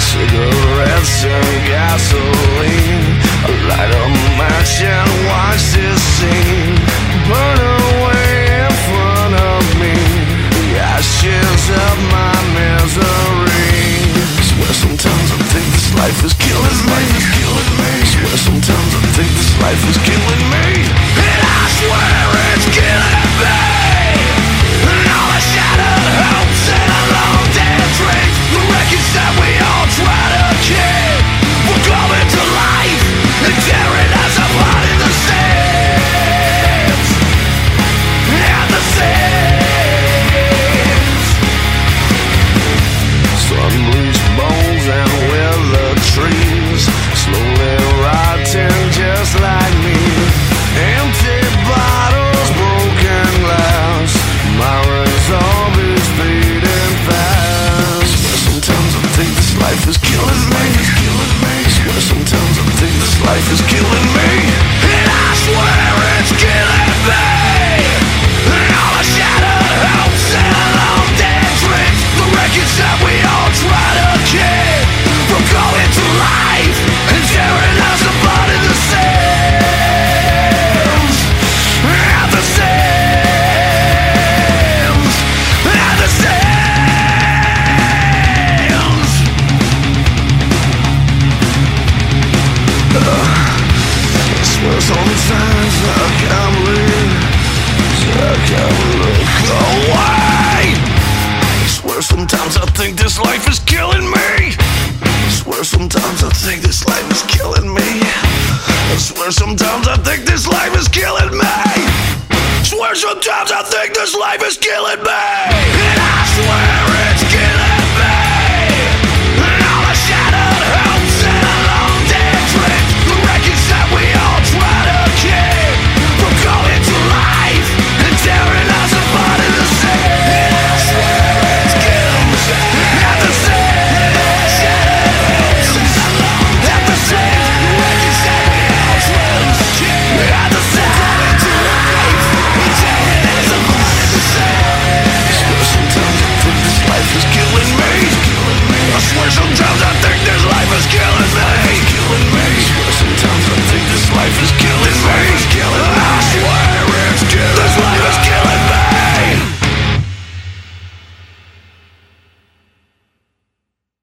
cigarettes and gasoline. I light a match and watch this scene burn away in front of me, the ashes of my misery. Swear sometimes I think this life is killing me. Swear sometimes I think this life is killing me, and I swear it's killing me. And all the shattered hopes and the long dead dreams, the wreckage that we all try to keep, will come into life and tearing us apart in the seams. And the seams. Sun-bleached bones and withered trees, slowly rotting just like me. Empty bottles, broken glass, my resolve is fading fast. Swear sometimes I think this life is killing me. Swear sometimes I think this life is killing me, and I swear it's killing me. And all the shattered hopes and the long dead dreams, the wreckage that we all try to keep, from coming to life and tearing us apart in the seams. And the seams. And the seams. I swear sometimes I can't believe, I can't look away. I swear sometimes I think this life is killing me. I swear sometimes I think this life is killing me. I swear sometimes I think this life is killing me. I swear sometimes I think this life is killing me, and I swear